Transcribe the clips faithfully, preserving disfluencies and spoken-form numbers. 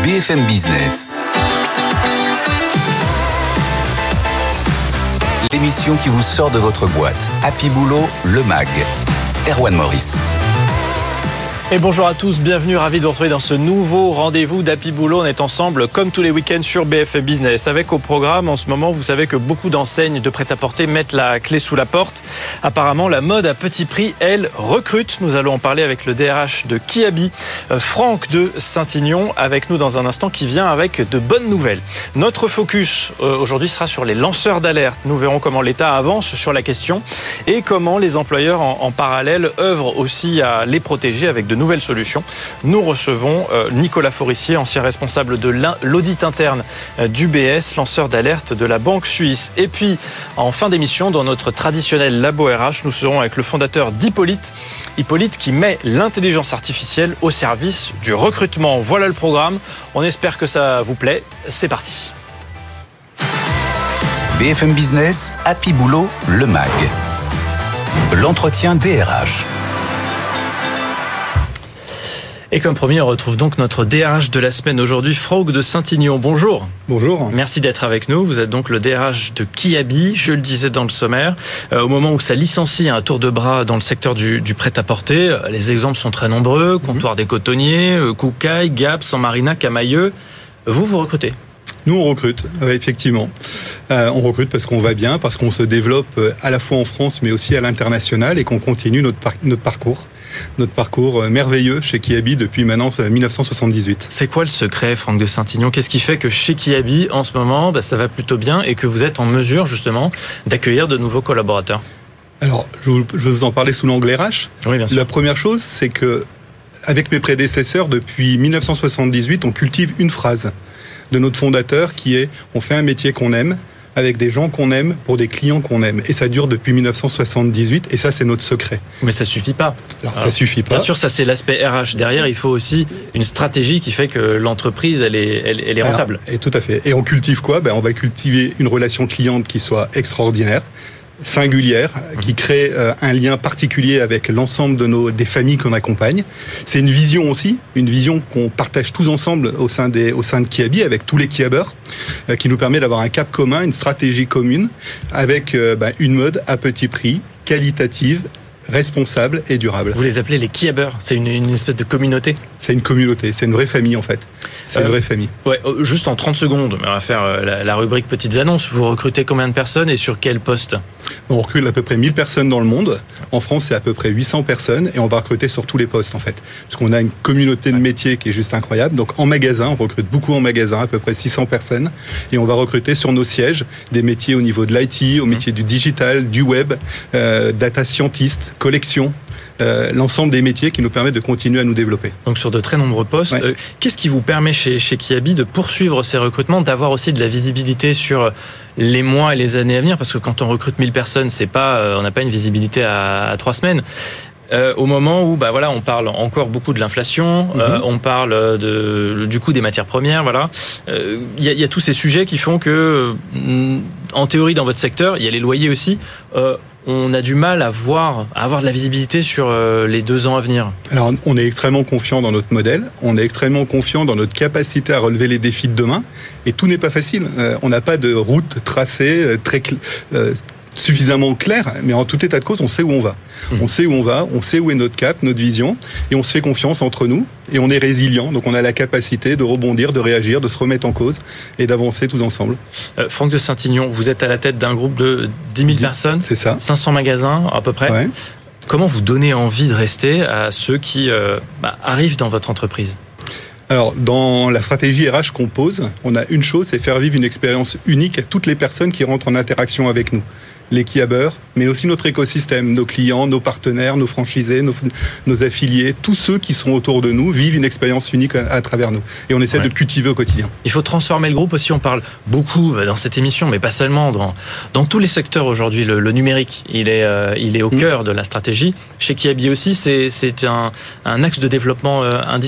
B F M Business. L'émission qui vous sort de votre boîte. Happy Boulot, le mag. Erwan Maurice. Et bonjour à tous, bienvenue, ravi de vous retrouver dans ce nouveau rendez-vous d'Happy Boulot. On est ensemble comme tous les week-ends sur B F M Business. Avec au programme en ce moment, vous savez que beaucoup d'enseignes de prêt-à-porter mettent la clé sous la porte. Apparemment, la mode à petit prix, elle, recrute. Nous allons en parler avec le D R H de Kiabi, Franck de Saint-Ignon, avec nous dans un instant, qui vient avec de bonnes nouvelles. Notre focus euh, aujourd'hui sera sur les lanceurs d'alerte. Nous verrons comment l'État avance sur la question et comment les employeurs en, en parallèle œuvrent aussi à les protéger avec de nouvelles solutions. Nous recevons euh, Nicolas Forissier, ancien responsable de l'audit interne euh, d'U B S, lanceur d'alerte de la Banque Suisse. Et puis, en fin d'émission, dans notre traditionnel Labo R H, nous serons avec le fondateur d'Hippolyte. Hippolyte qui met l'intelligence artificielle au service du recrutement. Voilà le programme. On espère que ça vous plaît. C'est parti. B F M Business, Happy Boulot, le mag. L'entretien D R H. Et comme promis, on retrouve donc notre D R H de la semaine aujourd'hui, Franck de Saint-Ignon. Bonjour. Bonjour. Merci d'être avec nous. Vous êtes donc le D R H de Kiabi, je le disais dans le sommaire. Euh, au moment où ça licencie un tour de bras dans le secteur du, du prêt-à-porter, les exemples sont très nombreux. Comptoir mmh. des Cotonniers, Koukaï, Gap, San Marina, Camailleux. Vous, vous recrutez ? Nous, on recrute, effectivement. Euh, on recrute parce qu'on va bien, parce qu'on se développe à la fois en France, mais aussi à l'international, et qu'on continue notre, par- notre parcours. Notre parcours merveilleux chez Kiabi depuis maintenant dix-neuf cent soixante-dix-huit. C'est quoi le secret, Franck de Saint-Ignon ? Qu'est-ce qui fait que chez Kiabi, en ce moment, bah, ça va plutôt bien et que vous êtes en mesure, justement, d'accueillir de nouveaux collaborateurs ? Alors, je vais vous en parler sous l'angle R H. Oui, bien sûr. La première chose, c'est que, avec mes prédécesseurs, depuis dix-neuf cent soixante-dix-huit, on cultive une phrase de notre fondateur qui est « on fait un métier qu'on aime ». Avec des gens qu'on aime, pour des clients qu'on aime. Et ça dure depuis dix-neuf cent soixante-dix-huit, et ça, c'est notre secret. Mais ça suffit pas. Alors, Alors ça suffit pas. Bien sûr, ça, c'est l'aspect R H. Derrière, il faut aussi une stratégie qui fait que l'entreprise, elle est, elle, elle est rentable. Alors, et tout à fait. Et on cultive quoi ? Ben, on va cultiver une relation cliente qui soit extraordinaire, singulière, qui crée euh, un lien particulier avec l'ensemble de nos des familles qu'on accompagne. C'est une vision aussi, une vision qu'on partage tous ensemble au sein des au sein de Kiabi avec tous les Kiabeurs, euh, qui nous permet d'avoir un cap commun, une stratégie commune, avec euh, bah, une mode à petit prix, qualitative, responsable et durable. Vous les appelez les Kiabeurs, c'est une, une espèce de communauté ? C'est une communauté, c'est une vraie famille en fait. C'est euh, une vraie famille. Ouais, juste en trente secondes, on va faire la, la rubrique petites annonces. Vous recrutez combien de personnes et sur quel poste ? On recrute à peu près mille personnes dans le monde. En France, c'est à peu près huit cents personnes et on va recruter sur tous les postes en fait. Parce qu'on a une communauté de métiers qui est juste incroyable. Donc en magasin, on recrute beaucoup en magasin, à peu près six cents personnes. Et on va recruter sur nos sièges des métiers au niveau de l'I T, au métier du digital, du web, euh, data scientist, collection. Euh, l'ensemble des métiers qui nous permettent de continuer à nous développer. Donc sur de très nombreux postes, ouais. euh, qu'est-ce qui vous permet chez, chez Kiabi de poursuivre ces recrutements, d'avoir aussi de la visibilité sur les mois et les années à venir ? Parce que quand on recrute mille personnes, c'est pas, euh, on n'a pas une visibilité à, à trois semaines. Euh, au moment où, bah voilà, on parle encore beaucoup de l'inflation, mm-hmm. euh, on parle de, du coût des matières premières, voilà. Il euh, y, y a tous ces sujets qui font que, euh, en théorie, dans votre secteur, il y a les loyers aussi. Euh, on a du mal à voir, à avoir de la visibilité sur les deux ans à venir. Alors, on est extrêmement confiant dans notre modèle, on est extrêmement confiant dans notre capacité à relever les défis de demain, et tout n'est pas facile. Euh, on n'a pas de route tracée très cl- euh, suffisamment claire, mais en tout état de cause, on sait où on va. Mmh. On sait où on va, on sait où est notre cap, notre vision, et on se fait confiance entre nous, et on est résilient, donc on a la capacité de rebondir, de réagir, de se remettre en cause, et d'avancer tous ensemble. Euh, Franck de Saint-Ignon, vous êtes à la tête d'un groupe de dix mille personnes, c'est ça. cinq cents magasins à peu près. Ouais. Comment vous donnez envie de rester à ceux qui euh, bah, arrivent dans votre entreprise ? Alors, dans la stratégie R H qu'on pose, on a une chose, c'est faire vivre une expérience unique à toutes les personnes qui rentrent en interaction avec nous. Les Kiabeurs, mais aussi notre écosystème, nos clients, nos partenaires, nos franchisés, nos, nos affiliés, tous ceux qui sont autour de nous vivent une expérience unique à, à travers nous. Et on essaie ouais. de cultiver au quotidien. Il faut transformer le groupe aussi, on parle beaucoup dans cette émission, mais pas seulement, dans, dans tous les secteurs aujourd'hui, le, le numérique, il est, euh, il est au mmh. cœur de la stratégie. Chez Kiabi aussi, c'est, c'est un, un axe de développement euh, indispensable ?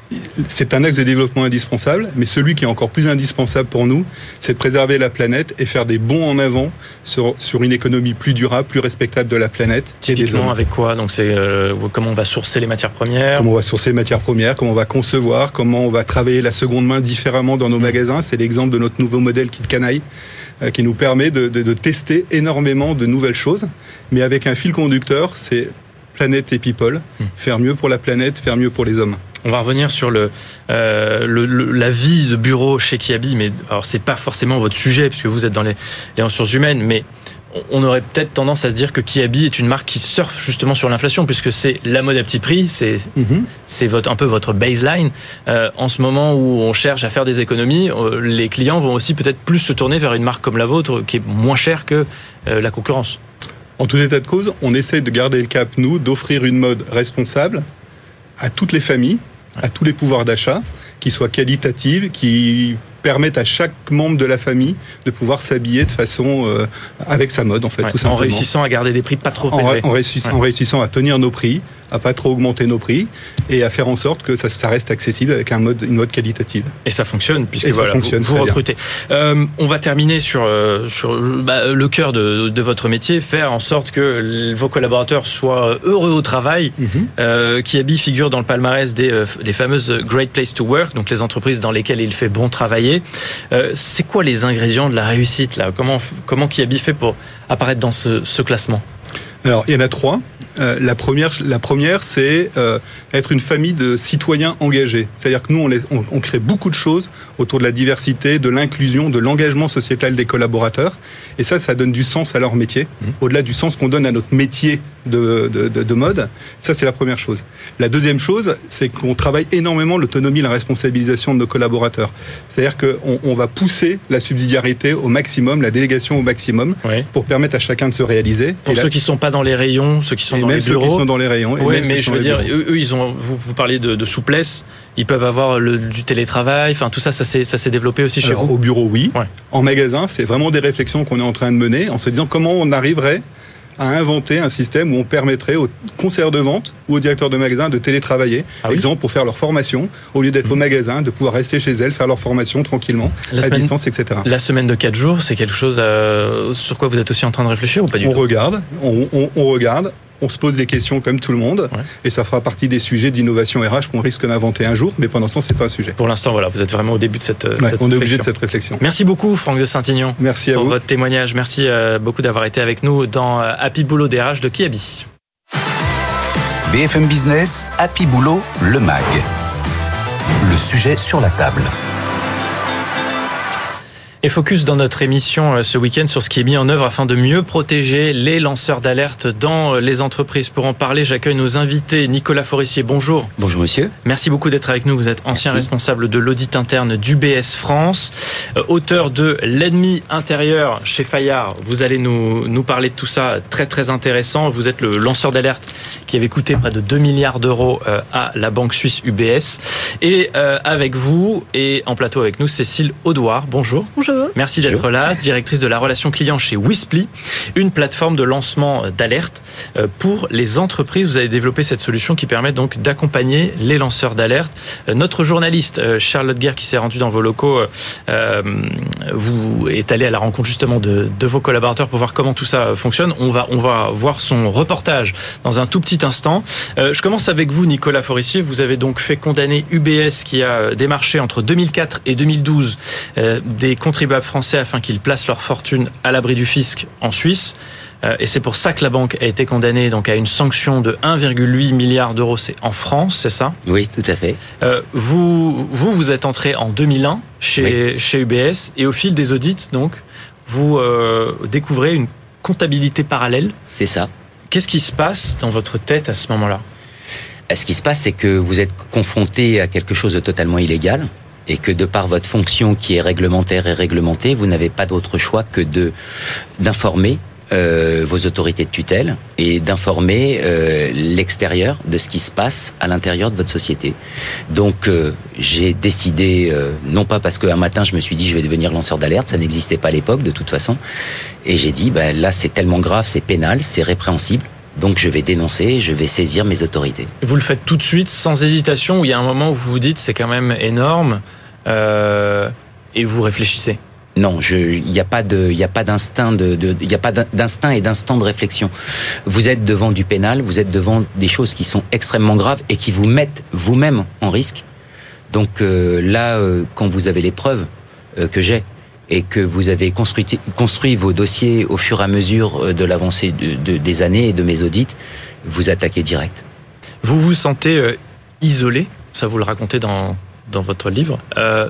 c'est un axe de développement indispensable, mais celui qui est encore plus indispensable pour nous, c'est de préserver la planète et faire des bonds en avant sur, sur une économie plus durable, plus respectable de la planète. Typiquement avec quoi? Donc c'est euh, comment on va sourcer les matières premières? Comment on va sourcer les matières premières, comment on va concevoir, comment on va travailler la seconde main différemment dans nos mmh. magasins. C'est l'exemple de notre nouveau modèle Kit Canaille, euh, qui nous permet de, de, de tester énormément de nouvelles choses, mais avec un fil conducteur, c'est planète et people, mmh. faire mieux pour la planète, faire mieux pour les hommes. On va revenir sur le, euh, le, le la vie de bureau chez Kiabi, mais alors c'est pas forcément votre sujet puisque vous êtes dans les, les ressources humaines, mais on aurait peut-être tendance à se dire que Kiabi est une marque qui surfe justement sur l'inflation puisque c'est la mode à petit prix, c'est mm-hmm. c'est votre un peu votre baseline. Euh, en ce moment où on cherche à faire des économies, euh, les clients vont aussi peut-être plus se tourner vers une marque comme la vôtre qui est moins chère que euh, la concurrence. En tout état de cause, on essaie de garder le cap, nous, d'offrir une mode responsable à toutes les familles, à tous les pouvoirs d'achat, qui soient qualitatives, qui permettent à chaque membre de la famille de pouvoir s'habiller de façon euh, avec sa mode, en fait, ouais, tout simplement. En réussissant à garder des prix pas trop élevés. En, en, réussissant, ouais. en réussissant à tenir nos prix, à pas trop augmenter nos prix et à faire en sorte que ça, ça reste accessible avec un mode, une mode qualitative. Et ça fonctionne puisque et voilà, ça fonctionne vous, vous recrutez. Euh, on va terminer sur sur bah, le cœur de, de votre métier, faire en sorte que vos collaborateurs soient heureux au travail. Mm-hmm. Euh, Kiabi figure dans le palmarès des euh, les fameuses Great Place to Work, donc les entreprises dans lesquelles il fait bon travailler. Euh, c'est quoi les ingrédients de la réussite là? Comment comment Kiabi fait pour apparaître dans ce, ce classement? Alors, il y en a trois. Euh, la première, la première, c'est euh, être une famille de citoyens engagés. C'est-à-dire que nous, on, les, on, on crée beaucoup de choses autour de la diversité, de l'inclusion, de l'engagement sociétal des collaborateurs. Et ça, ça donne du sens à leur métier, mmh. au-delà du sens qu'on donne à notre métier de, de, de, de mode. Ça, c'est la première chose. La deuxième chose, c'est qu'on travaille énormément l'autonomie, la responsabilisation de nos collaborateurs. C'est-à-dire qu'on on va pousser la subsidiarité au maximum, la délégation au maximum, oui. pour permettre à chacun de se réaliser. Pour et ceux là, qui ne sont pas dans les rayons, ceux qui sont et dans même les bureaux. Ceux qui sont dans les rayons. Oui, mais je veux dire, eux, eux, ils ont. Vous, vous parlez de, de souplesse. Ils peuvent avoir le, du télétravail. Enfin, tout ça, ça s'est, ça s'est développé aussi chez Alors, vous. Au bureau, oui. Ouais. En magasin, c'est vraiment des réflexions qu'on est en train de mener, en se disant comment on arriverait à inventer un système où on permettrait aux conseillers de vente ou aux directeurs de magasins de télétravailler, ah oui. exemple pour faire leur formation, au lieu d'être mmh. au magasin, de pouvoir rester chez elles, faire leur formation tranquillement, la à semaine, distance, et cetera. La semaine de quatre jours, c'est quelque chose à, sur quoi vous êtes aussi en train de réfléchir ou pas du on tout? regarde, on, on, on regarde. On se pose des questions comme tout le monde, ouais. et ça fera partie des sujets d'innovation R H qu'on risque d'inventer un jour, mais pendant ce temps, c'est pas un sujet. Pour l'instant, voilà, vous êtes vraiment au début de cette, ouais, cette on est obligé de cette réflexion. Merci beaucoup, Franck de Saint-Aignan. Merci à pour vous. votre témoignage. Merci euh, beaucoup d'avoir été avec nous dans Happy Boulot D R H de Kiabi. B F M Business, Happy Boulot, le M A G. Le sujet sur la table. Et focus dans notre émission ce week-end sur ce qui est mis en œuvre afin de mieux protéger les lanceurs d'alerte dans les entreprises. Pour en parler, j'accueille nos invités. Nicolas Forissier, bonjour. Bonjour monsieur. Merci beaucoup d'être avec nous. Vous êtes ancien Merci. responsable de l'audit interne d'U B S France, euh, auteur de L'ennemi intérieur chez Fayard. Vous allez nous, nous parler de tout ça, très très intéressant. Vous êtes le lanceur d'alerte qui avait coûté près de deux milliards d'euros euh, à la banque suisse U B S. Et euh, avec vous, et en plateau avec nous, Cécile Audouard. Bonjour. Bonjour. Merci d'être Bonjour. là, directrice de la relation client chez Wisply, une plateforme de lancement d'alerte pour les entreprises. Vous avez développé cette solution qui permet donc d'accompagner les lanceurs d'alerte. Notre journaliste Charlotte Guerre, qui s'est rendue dans vos locaux, euh, vous est allée à la rencontre justement de, de vos collaborateurs pour voir comment tout ça fonctionne. On va, on va voir son reportage dans un tout petit instant. Euh, je commence avec vous, Nicolas Forissier. Vous avez donc fait condamner U B S qui a démarché entre deux mille quatre et deux mille douze euh, des contribuables français afin qu'ils placent leur fortune à l'abri du fisc en Suisse. Euh, et c'est pour ça que la banque a été condamnée donc à une sanction de un virgule huit milliard d'euros. C'est en France, c'est ça? Oui, tout à fait. Euh, vous, vous, vous êtes entré en deux mille un chez, oui. chez U B S et au fil des audits, donc, vous euh, découvrez une comptabilité parallèle. C'est ça. Qu'est-ce qui se passe dans votre tête à ce moment-là? Ce qui se passe, c'est que vous êtes confronté à quelque chose de totalement illégal. Et que de par votre fonction qui est réglementaire et réglementée, vous n'avez pas d'autre choix que de d'informer euh, vos autorités de tutelle et d'informer euh, l'extérieur de ce qui se passe à l'intérieur de votre société. Donc euh, j'ai décidé, euh, non pas parce qu'un matin je me suis dit je vais devenir lanceur d'alerte, ça n'existait pas à l'époque de toute façon, et j'ai dit ben là c'est tellement grave, c'est pénal, c'est répréhensible, Donc je vais dénoncer, je vais saisir mes autorités. Vous le faites tout de suite, sans hésitation, ou il y a un moment où vous vous dites c'est quand même énorme, euh, et vous réfléchissez? Non, il n'y a pas de, il y a pas d'instinct de, de, il y a pas d'instinct et d'instant de réflexion. Vous êtes devant du pénal, vous êtes devant des choses qui sont extrêmement graves et qui vous mettent vous-même en risque. Donc euh, là, euh, quand vous avez les preuves euh, que j'ai et que vous avez construit, construit vos dossiers au fur et à mesure de l'avancée de, de, des années et de mes audits, vous attaquez direct. Vous vous sentez euh, isolé, ça vous le racontez dans, dans votre livre, euh,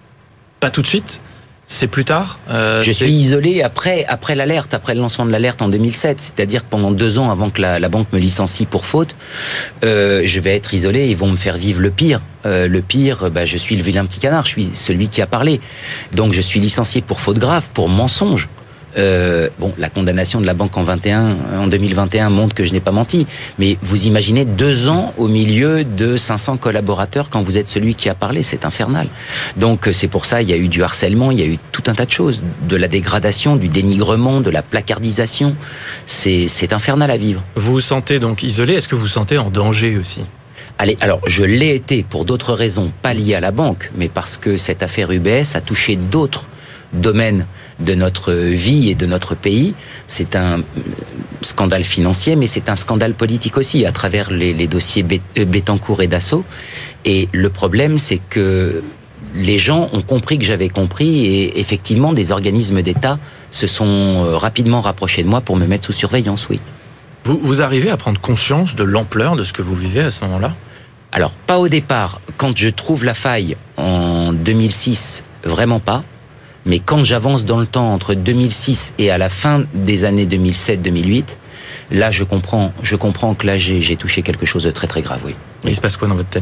pas tout de suite, c'est plus tard. Euh, je suis isolé après, après l'alerte, après le lancement de l'alerte en deux mille sept, c'est-à-dire que pendant deux ans avant que la, la banque me licencie pour faute, euh, je vais être isolé, ils vont me faire vivre le pire. Euh, le pire, bah, je suis le vilain petit canard, je suis celui qui a parlé. Donc je suis licencié pour faute grave, pour mensonge. Euh, bon, la condamnation de la banque en vingt et un, en deux mille vingt et un montre que je n'ai pas menti. Mais vous imaginez deux ans au milieu de cinq cents collaborateurs quand vous êtes celui qui a parlé, c'est infernal. Donc c'est pour ça il y a eu du harcèlement, il y a eu tout un tas de choses, de la dégradation, du dénigrement, de la placardisation. C'est, c'est infernal à vivre. Vous vous sentez donc isolé. Est-ce que vous vous sentez en danger aussi ? Allez, alors je l'ai été pour d'autres raisons, pas liées à la banque, mais parce que cette affaire U B S a touché d'autres domaine de notre vie et de notre pays. C'est un scandale financier, mais c'est un scandale politique aussi, à travers les, les dossiers Bettencourt et Dassault. Et le problème, c'est que les gens ont compris que j'avais compris, et effectivement, des organismes d'État se sont rapidement rapprochés de moi pour me mettre sous surveillance, oui. Vous, vous arrivez à prendre conscience de l'ampleur de ce que vous vivez à ce moment-là ? Alors, pas au départ. Quand je trouve la faille en deux mille six, vraiment pas. Mais quand j'avance dans le temps entre deux mille six et à la fin des années deux mille sept deux mille huit, là je comprends, je comprends que là j'ai, j'ai touché quelque chose de très très grave, oui. Mais il se passe quoi dans votre tête ?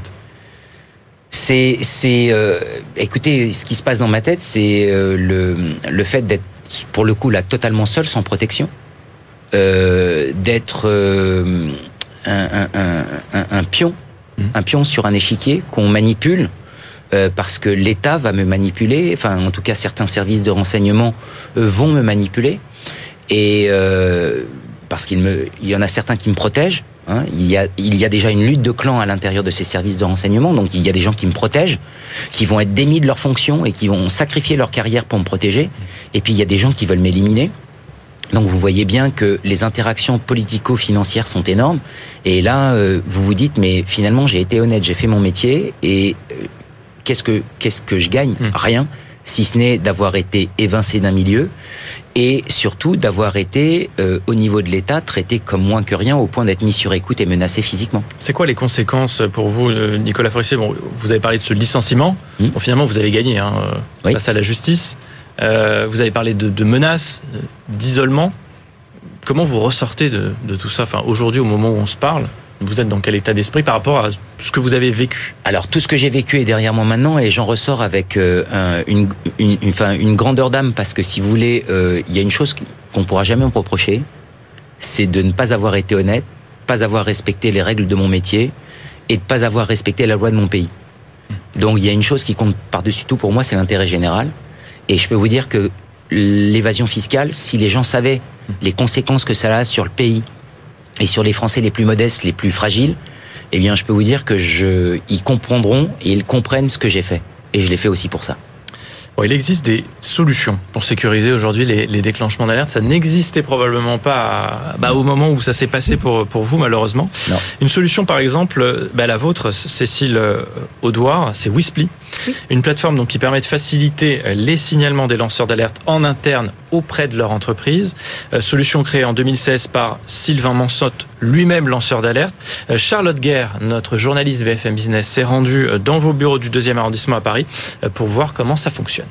C'est, c'est, euh, écoutez, ce qui se passe dans ma tête, c'est euh, le le fait d'être, pour le coup là, totalement seul, sans protection, euh, d'être euh, un, un, un, un, un pion, mmh. un pion sur un échiquier qu'on manipule. Euh, parce que l'État va me manipuler, enfin en tout cas certains services de renseignement euh, vont me manipuler, et euh, parce qu'il me, il y en a certains qui me protègent. Hein, il y a, il y a déjà une lutte de clans à l'intérieur de ces services de renseignement, donc il y a des gens qui me protègent, qui vont être démis de leurs fonctions et qui vont sacrifier leur carrière pour me protéger. Et puis il y a des gens qui veulent m'éliminer. Donc vous voyez bien que les interactions politico-financières sont énormes. Et là, euh, vous vous dites, mais finalement j'ai été honnête, j'ai fait mon métier, et euh, Qu'est-ce que, qu'est-ce que je gagne ? mmh. Rien, si ce n'est d'avoir été évincé d'un milieu et surtout d'avoir été, euh, au niveau de l'État, traité comme moins que rien, au point d'être mis sur écoute et menacé physiquement. C'est quoi les conséquences pour vous, Nicolas Forissier ? Bon, vous avez parlé de ce licenciement. Mmh. Bon, finalement, vous avez gagné hein, oui. face à la justice. Euh, vous avez parlé de, de menaces, d'isolement. Comment vous ressortez de, de tout ça ? Enfin, aujourd'hui, au moment où on se parle, vous êtes dans quel état d'esprit par rapport à ce que vous avez vécu ? Alors, tout ce que j'ai vécu est derrière moi maintenant, et j'en ressors avec euh, un, une, une, une, enfin, une grandeur d'âme, parce que si vous voulez, euh, il y a une chose qu'on ne pourra jamais me reprocher, c'est de ne pas avoir été honnête, pas avoir respecté les règles de mon métier, et de ne pas avoir respecté la loi de mon pays. Donc, il y a une chose qui compte par-dessus tout pour moi, c'est l'intérêt général. Et je peux vous dire que l'évasion fiscale, si les gens savaient les conséquences que ça a sur le pays, et sur les Français les plus modestes, les plus fragiles, eh bien, je peux vous dire que je, ils comprendront et ils comprennent ce que j'ai fait. Et je l'ai fait aussi pour ça. Bon, il existe des solutions pour sécuriser aujourd'hui les, les déclenchements d'alerte. Ça n'existait probablement pas à, bah, au moment où ça s'est passé pour, pour vous, malheureusement. Non. Une solution, par exemple, bah, la vôtre, Cécile Audouard, c'est Wisply. Oui. Une plateforme donc, qui permet de faciliter les signalements des lanceurs d'alerte en interne auprès de leur entreprise. Euh, solution créée en deux mille seize par Sylvain Mansotte, lui-même lanceur d'alerte. Euh, Charlotte Guerre, notre journaliste B F M Business, s'est rendue dans vos bureaux du deuxième arrondissement à Paris euh, pour voir comment ça fonctionne.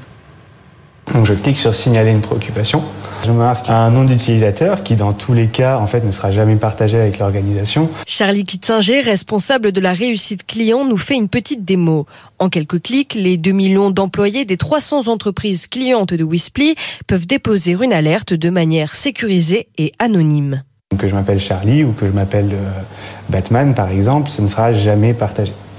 Donc je clique sur signaler une préoccupation. Je marque un nom d'utilisateur qui, dans tous les cas, en fait, ne sera jamais partagé avec l'organisation. Charlie Kitzinger, responsable de la réussite client, nous fait une petite démo. En quelques clics, les deux millions d'employés des trois cents entreprises clientes de Wisply peuvent déposer une alerte de manière sécurisée et anonyme. Que je m'appelle Charlie ou que je m'appelle euh, Batman, par exemple, ce ne sera jamais partagé.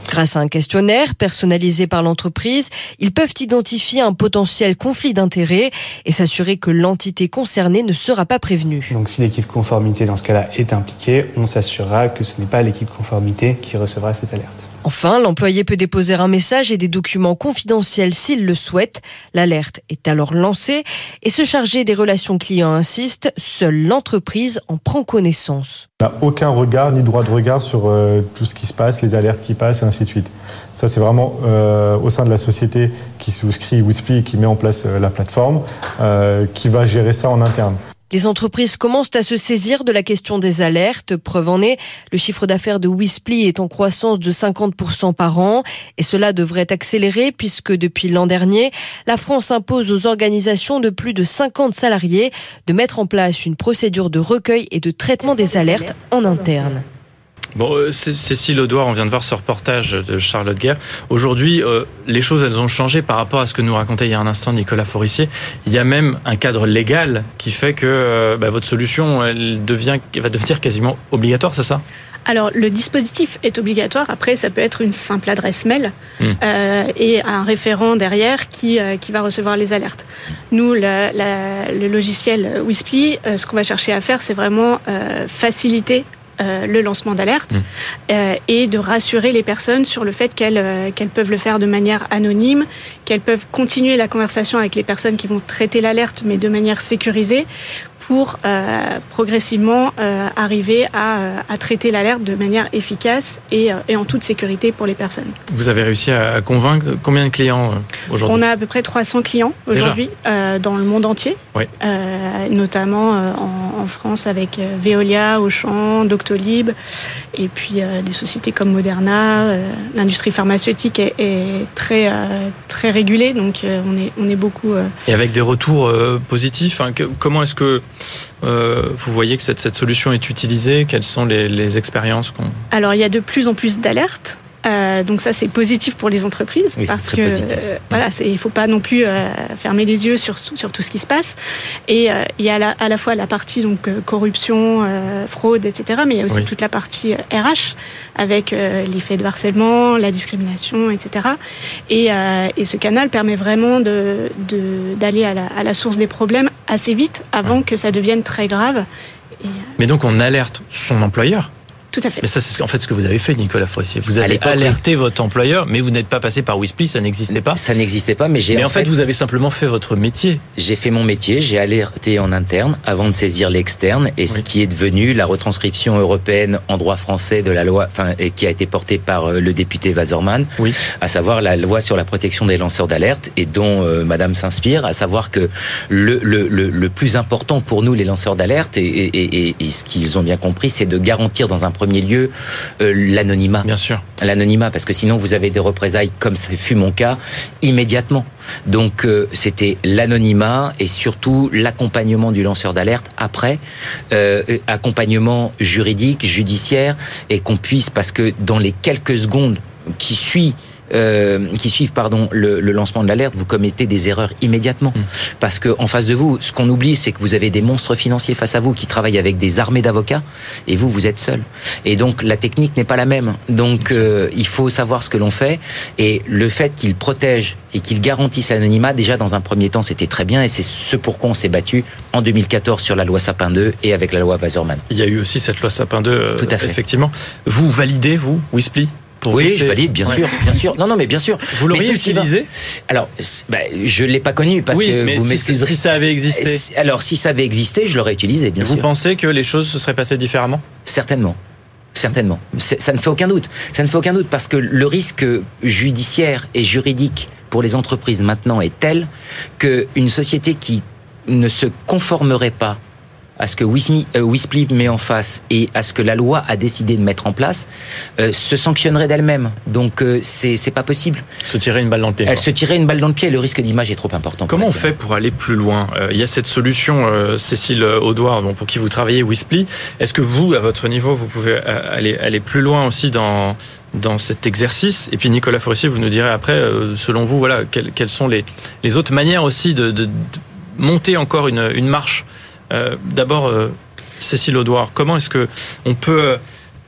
Grâce à un questionnaire personnalisé par l'entreprise, ils peuvent identifier un potentiel conflit d'intérêts et s'assurer que l'entité concernée ne sera pas prévenue. Donc si l'équipe conformité dans ce cas-là est impliquée, on s'assurera que ce n'est pas l'équipe conformité qui recevra cette alerte. Enfin, l'employé peut déposer un message et des documents confidentiels s'il le souhaite. L'alerte est alors lancée et se charger des relations clients insiste, seule l'entreprise en prend connaissance. On n'a aucun regard ni droit de regard sur euh, tout ce qui se passe, les alertes qui passent et ainsi de suite. Ça, c'est vraiment euh, au sein de la société qui souscrit Wisply et qui met en place euh, la plateforme, euh, qui va gérer ça en interne. Les entreprises commencent à se saisir de la question des alertes. Preuve en est, le chiffre d'affaires de Wisply est en croissance de cinquante pour cent par an. Et cela devrait accélérer puisque depuis l'an dernier, la France impose aux organisations de plus de cinquante salariés de mettre en place une procédure de recueil et de traitement des alertes en interne. Bon, euh, Cécile Audouard, on vient de voir ce reportage de Charlotte Guerre. Aujourd'hui, euh, les choses, elles ont changé par rapport à ce que nous racontait il y a un instant Nicolas Forissier. Il y a même un cadre légal qui fait que euh, bah, votre solution, elle devient, elle va devenir quasiment obligatoire, c'est ça ? Alors, le dispositif est obligatoire. Après, ça peut être une simple adresse mail mmh. euh, et un référent derrière qui, euh, qui va recevoir les alertes. Nous, le, la, le logiciel Wisply, euh, ce qu'on va chercher à faire, c'est vraiment euh, faciliter Euh, le lancement d'alerte mmh. euh, et de rassurer les personnes sur le fait qu'elles, euh, qu'elles peuvent le faire de manière anonyme, qu'elles peuvent continuer la conversation avec les personnes qui vont traiter l'alerte, mais de manière sécurisée, pour euh, progressivement euh, arriver à, à traiter l'alerte de manière efficace et, et en toute sécurité pour les personnes. Vous avez réussi à convaincre combien de clients aujourd'hui ? On a à peu près trois cents clients aujourd'hui euh, dans le monde entier, oui. euh, notamment euh, en, en France avec euh, Veolia, Auchan, Doctolib, et puis euh, des sociétés comme Moderna. Euh, l'industrie pharmaceutique est, est très, euh, très régulée, donc euh, on, est, on est beaucoup... Euh... Et avec des retours euh, positifs, hein, que, comment est-ce que Euh, vous voyez que cette, cette solution est utilisée ? Quelles sont les, les expériences qu'on... Alors, il y a de plus en plus d'alertes. Euh, donc ça, c'est positif pour les entreprises, oui, parce que euh, voilà, c'est, il faut pas non plus euh, fermer les yeux sur, sur tout ce qui se passe. Et euh, il y a la, à la fois la partie donc euh, corruption, euh, fraude, et cetera. Mais il y a aussi oui. toute la partie euh, R H avec euh, les faits de harcèlement, la discrimination, et cetera. Et, euh, et ce canal permet vraiment de, de d'aller à la, à la source des problèmes assez vite, avant ouais. que ça devienne très grave. Et, euh... Mais donc on alerte son employeur. Tout à fait. Mais ça, c'est en fait ce que vous avez fait, Nicolas Forissier. Vous avez alerté oui. votre employeur, mais vous n'êtes pas passé par Wisply, ça n'existait pas. Ça n'existait pas, mais j'ai. Mais en, en fait, fait, vous avez simplement fait votre métier. J'ai fait mon métier, j'ai alerté en interne avant de saisir l'externe, et oui. ce qui est devenu la retranscription européenne en droit français de la loi, enfin, et qui a été portée par le député Waserman, oui. à savoir la loi sur la protection des lanceurs d'alerte, et dont euh, Madame s'inspire, à savoir que le, le, le, le plus important pour nous, les lanceurs d'alerte, et, et, et, et ce qu'ils ont bien compris, c'est de garantir dans un premier lieu euh, l'anonymat. Bien sûr. L'anonymat, parce que sinon vous avez des représailles, comme ça fut mon cas, immédiatement. Donc euh, c'était l'anonymat et surtout l'accompagnement du lanceur d'alerte après, euh, accompagnement juridique, judiciaire, et qu'on puisse, parce que dans les quelques secondes qui suivent Euh, qui suivent pardon le, le lancement de l'alerte, vous commettez des erreurs immédiatement. Mmh. Parce que en face de vous, ce qu'on oublie, c'est que vous avez des monstres financiers face à vous qui travaillent avec des armées d'avocats, et vous, vous êtes seul. Et donc la technique n'est pas la même. Donc euh, il faut savoir ce que l'on fait, et le fait qu'ils protègent et qu'ils garantissent l'anonymat, déjà dans un premier temps, c'était très bien, et c'est ce pourquoi on s'est battu en deux mille quatorze sur la loi Sapin deux et avec la loi Waserman. Il y a eu aussi cette loi Sapin deux, euh, Tout à fait. Effectivement. Vous validez, vous, Wisply? Pour oui, je valide, bien ouais. sûr, bien sûr. Non, non, mais bien sûr. Vous l'auriez utilisé ? Alors, bah, je l'ai pas connu parce oui, que mais vous si, m'excuserez. Si ça avait existé. Alors, si ça avait existé, je l'aurais utilisé, bien vous sûr. Vous pensez que les choses se seraient passées différemment ? Certainement. Certainement. C'est, ça ne fait aucun doute. Ça ne fait aucun doute parce que le risque judiciaire et juridique pour les entreprises maintenant est tel qu'une société qui ne se conformerait pas à ce que Wisply, euh, Wisply met en face et à ce que la loi a décidé de mettre en place, euh, se sanctionnerait d'elle-même. Donc euh, c'est c'est pas possible. Se tirer une balle dans le pied. Elle quoi. se tirait une balle dans le pied. Le risque d'image est trop important. Comment on fait pour aller plus loin ? euh, Il y a cette solution, euh, Cécile Audouard, bon, pour qui vous travaillez, Wisply. Est-ce que vous, à votre niveau, vous pouvez aller aller plus loin aussi dans dans cet exercice ? Et puis Nicolas Forissier, vous nous direz après, euh, selon vous, voilà, quelles, quelles sont les les autres manières aussi de, de, de monter encore une une marche. Euh, d'abord, euh, Cécile Audouard, comment est-ce que on peut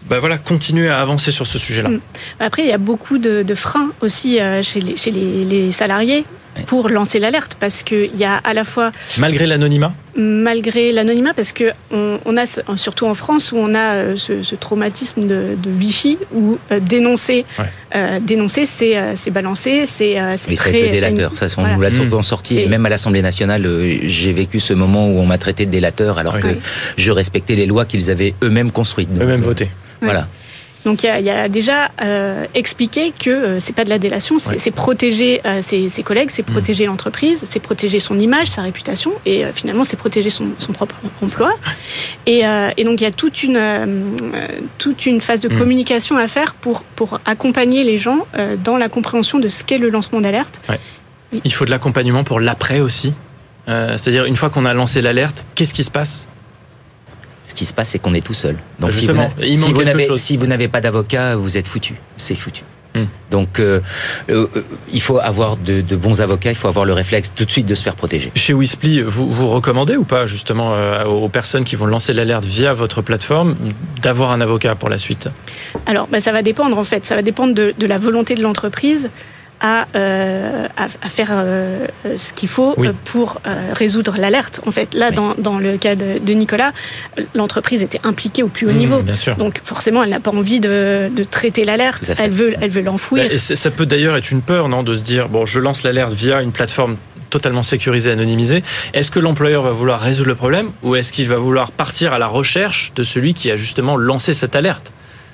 bah voilà, continuer à avancer sur ce sujet-là. Après, il y a beaucoup de, de freins aussi euh, chez, les, chez les, les salariés pour lancer l'alerte, parce qu'il y a à la fois... Malgré l'anonymat Malgré l'anonymat, parce que on, on a, surtout en France, où on a ce, ce traumatisme de, de Vichy, où euh, dénoncer, ouais. euh, dénoncer, c'est, euh, c'est balancer, c'est, euh, c'est oui, très... c'est délateur, ça, on voilà. nous l'a souvent sorti, et même à l'Assemblée nationale, euh, j'ai vécu ce moment où on m'a traité de délateur, alors oui. que oui. je respectais les lois qu'ils avaient eux-mêmes construites. Donc, eux-mêmes votées. Voilà. Ouais. Donc il y a, il y a déjà euh, expliqué que euh, c'est pas de la délation, c'est, ouais. c'est protéger euh, ses, ses collègues, c'est protéger mmh. l'entreprise, c'est protéger son image, sa réputation, et euh, finalement c'est protéger son, son propre emploi. Et, euh, et donc il y a toute une euh, toute une phase de mmh. communication à faire pour pour accompagner les gens euh, dans la compréhension de ce qu'est le lancement d'alerte. Ouais. Oui. Il faut de l'accompagnement pour l'après aussi, euh, c'est-à-dire une fois qu'on a lancé l'alerte, qu'est-ce qui se passe ? Ce qui se passe, c'est qu'on est tout seul. Donc, justement, si vous, si, vous n'avez, si vous n'avez pas d'avocat, vous êtes foutu. C'est foutu. Hum. Donc, euh, euh, il faut avoir de, de bons avocats. Il faut avoir le réflexe tout de suite de se faire protéger. Chez Wisply, vous, vous recommandez ou pas, justement, euh, aux personnes qui vont lancer l'alerte via votre plateforme, d'avoir un avocat pour la suite ? Alors, bah, ça va dépendre, en fait. Ça va dépendre de, de la volonté de l'entreprise à, euh, à, à faire euh, ce qu'il faut oui. pour euh, résoudre l'alerte. En fait, là, oui. dans, dans le cas de, de Nicolas, l'entreprise était impliquée au plus haut mmh, niveau. Bien sûr. Donc, forcément, elle n'a pas envie de, de traiter l'alerte. Elle veut, elle veut l'enfouir. Et ça peut d'ailleurs être une peur, non, de se dire, bon, je lance l'alerte via une plateforme totalement sécurisée, anonymisée. Est-ce que l'employeur va vouloir résoudre le problème ou est-ce qu'il va vouloir partir à la recherche de celui qui a justement lancé cette alerte ?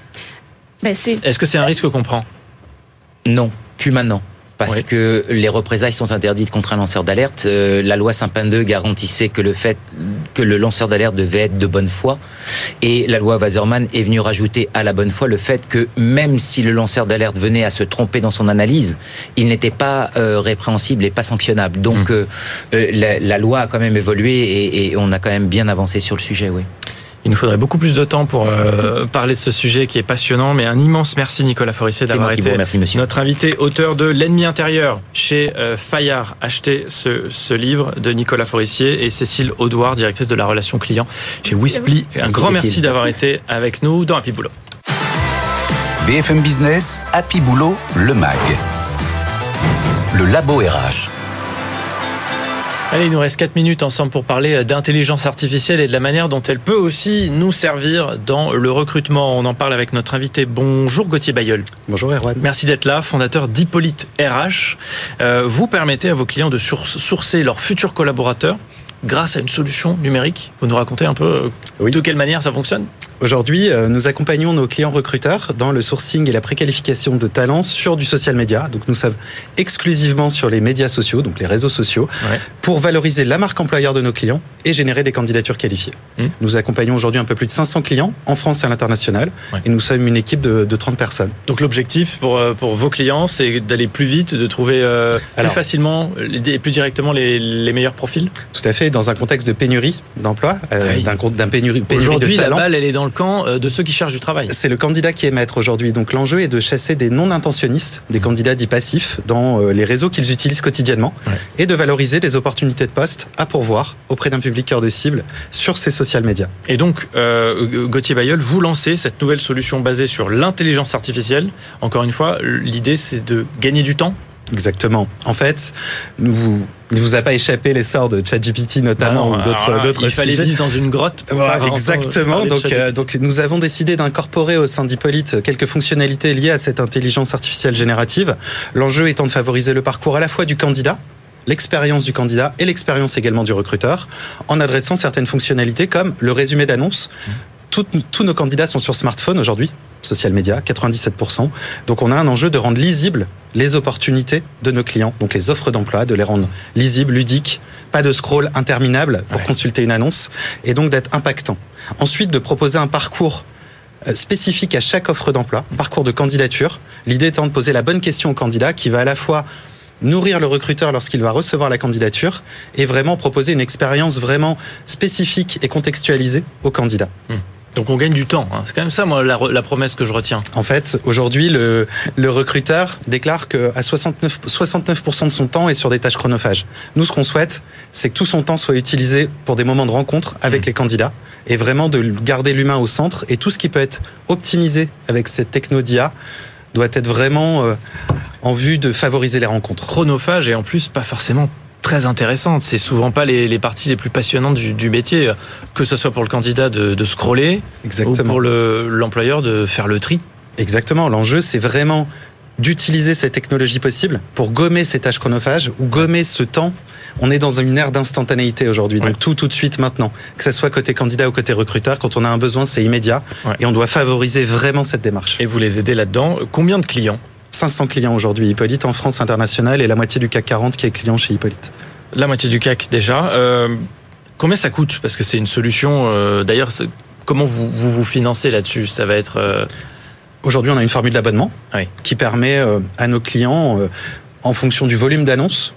Ben, c'est... Est-ce que c'est un risque qu'on prend ? Non. Plus maintenant, parce oui. que les représailles sont interdites contre un lanceur d'alerte. Euh, la loi Sapin deux garantissait que le fait que le lanceur d'alerte devait être de bonne foi, et la loi Wasserman est venue rajouter à la bonne foi le fait que même si le lanceur d'alerte venait à se tromper dans son analyse, il n'était pas euh, répréhensible et pas sanctionnable. Donc mmh. euh, la, la loi a quand même évolué et, et on a quand même bien avancé sur le sujet, oui. Il nous faudrait beaucoup plus de temps pour euh, parler de ce sujet qui est passionnant, mais un immense merci Nicolas Forissier d'avoir été remercie, notre invité, auteur de L'ennemi intérieur chez euh, Fayard. Achetez ce, ce livre de Nicolas Forissier et Cécile Audouard, directrice de la relation client chez Wisply. Un merci grand Cécile. Merci d'avoir été avec nous dans Happy Boulot. B F M Business, Happy Boulot, le M A G. Le Labo R H. Allez, il nous reste quatre minutes ensemble pour parler d'intelligence artificielle et de la manière dont elle peut aussi nous servir dans le recrutement. On en parle avec notre invité. Bonjour Gauthier Bailleul. Bonjour Erwan. Merci d'être là, fondateur d'Hippolyte R H. Euh, vous permettez à vos clients de sourcer leurs futurs collaborateurs grâce à une solution numérique. Vous nous racontez un peu oui. de quelle manière ça fonctionne ? Aujourd'hui, nous accompagnons nos clients recruteurs dans le sourcing et la préqualification de talents sur du social media. Donc nous sommes exclusivement sur les médias sociaux, donc les réseaux sociaux, ouais. pour valoriser la marque employeur de nos clients et générer des candidatures qualifiées. Mmh. Nous accompagnons aujourd'hui un peu plus de cinq cents clients en France et à l'international ouais. et nous sommes une équipe de, de trente personnes. Donc l'objectif pour, pour vos clients, c'est d'aller plus vite, de trouver euh, Alors, plus facilement et plus directement les, les meilleurs profils ? Tout à fait, dans un contexte de pénurie d'emploi, euh, oui. d'un, d'un pénurie, pénurie de talent. Aujourd'hui, la balle, elle est dans le camp de ceux qui cherchent du travail. C'est le candidat qui est maître aujourd'hui. Donc l'enjeu est de chasser des non-intentionnistes, des mmh. candidats dits passifs, dans les réseaux qu'ils utilisent quotidiennement, ouais. et de valoriser les opportunités de poste à pourvoir auprès d'un public cœur de cible sur ces social médias. Et donc, euh, Gauthier Bailleul, vous lancez cette nouvelle solution basée sur l'intelligence artificielle. Encore une fois, l'idée, c'est de gagner du temps. Exactement. En fait, nous vous, il ne vous a pas échappé l'essor de ChatGPT notamment, non, ou d'autres, là, d'autres il sujets. Il fallait vivre dans une grotte. Voilà, exactement. Donc, euh, donc, nous avons décidé d'incorporer au sein d'Hippolyte quelques fonctionnalités liées à cette intelligence artificielle générative. L'enjeu étant de favoriser le parcours à la fois du candidat, l'expérience du candidat et l'expérience également du recruteur, en adressant certaines fonctionnalités comme le résumé d'annonce. Mmh. Tout, tous nos candidats sont sur smartphone aujourd'hui, social media, quatre-vingt-dix-sept pour cent. Donc on a un enjeu de rendre lisibles les opportunités de nos clients, donc les offres d'emploi, de les rendre lisibles, ludiques, pas de scroll interminable pour ouais. consulter une annonce, et donc d'être impactant. Ensuite, de proposer un parcours spécifique à chaque offre d'emploi, un parcours de candidature. L'idée étant de poser la bonne question au candidat qui va à la fois nourrir le recruteur lorsqu'il va recevoir la candidature et vraiment proposer une expérience vraiment spécifique et contextualisée au candidat. Mmh. Donc on gagne du temps, hein. C'est quand même ça, moi, la, la promesse que je retiens. En fait, aujourd'hui, le, le recruteur déclare qu'à soixante-neuf, soixante-neuf pour cent de son temps est sur des tâches chronophages. Nous, ce qu'on souhaite, c'est que tout son temps soit utilisé pour des moments de rencontre avec mmh. les candidats et vraiment de garder l'humain au centre. Et tout ce qui peut être optimisé avec cette techno d'I A doit être vraiment euh, en vue de favoriser les rencontres. Chronophage et en plus pas forcément très intéressante. C'est souvent pas les, les parties les plus passionnantes du, du métier, que ce soit pour le candidat de, de scroller Exactement. ou pour le, l'employeur de faire le tri. Exactement. L'enjeu, c'est vraiment d'utiliser ces technologies possibles pour gommer ces tâches chronophages ou gommer ce temps. On est dans une ère d'instantanéité aujourd'hui, donc ouais. tout tout de suite maintenant, que ce soit côté candidat ou côté recruteur, quand on a un besoin, c'est immédiat ouais. et on doit favoriser vraiment cette démarche. Et vous les aidez là-dedans. Combien de clients ? cinq cents clients aujourd'hui, Hippolyte, en France internationale, et la moitié du C A C quarante qui est client chez Hippolyte. La moitié du C A C déjà. Euh, combien ça coûte ? Parce que c'est une solution, euh, d'ailleurs, c'est, comment vous, vous vous financez là-dessus ? Ça va être... Euh... Aujourd'hui, on a une formule d'abonnement oui. qui permet euh, à nos clients, euh, en fonction du volume d'annonces,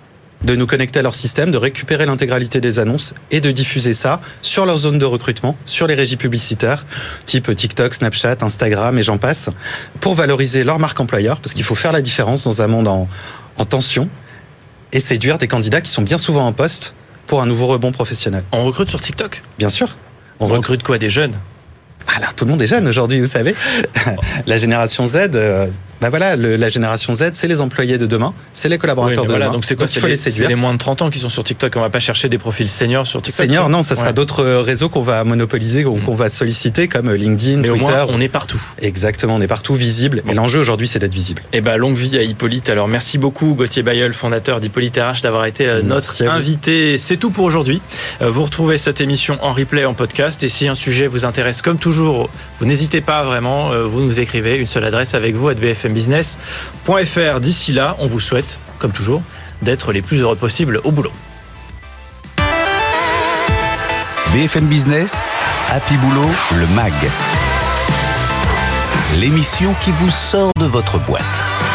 de nous connecter à leur système, de récupérer l'intégralité des annonces et de diffuser ça sur leur zone de recrutement, sur les régies publicitaires, type TikTok, Snapchat, Instagram et j'en passe, pour valoriser leur marque employeur, parce qu'il faut faire la différence dans un monde en, en tension et séduire des candidats qui sont bien souvent en poste pour un nouveau rebond professionnel. On recrute sur TikTok ? Bien sûr. On, On recrute quoi, des jeunes ? Alors, tout le monde est jeune aujourd'hui, vous savez. La génération Z, euh, bah voilà, le, la génération Z, c'est les employés de demain, c'est les collaborateurs oui, de voilà, demain. Donc c'est quoi ? Donc, c'est, les, les c'est les moins de trente ans qui sont sur TikTok. On va pas chercher des profils seniors sur TikTok. Seniors, non, ça sera ouais. d'autres réseaux qu'on va monopoliser, qu'on, mmh. qu'on va solliciter, comme LinkedIn, mais Twitter. Au moins, on est partout. Exactement, on est partout visible. Bon. Et l'enjeu aujourd'hui, c'est d'être visible. Et ben, longue vie à Hippolyte. Alors, merci beaucoup, Gauthier Bailleul, fondateur d'Hippolyte R H, d'avoir été notre invité. C'est tout pour aujourd'hui. Vous retrouvez cette émission en replay, en podcast. Et si un sujet vous intéresse, comme toujours, vous n'hésitez pas vraiment, vous nous écrivez, une seule adresse avec vous, arobase b f m business point f r. D'ici là, on vous souhaite, comme toujours, d'être les plus heureux possibles au boulot. B F M Business, Happy Boulot, le M A G. L'émission qui vous sort de votre boîte.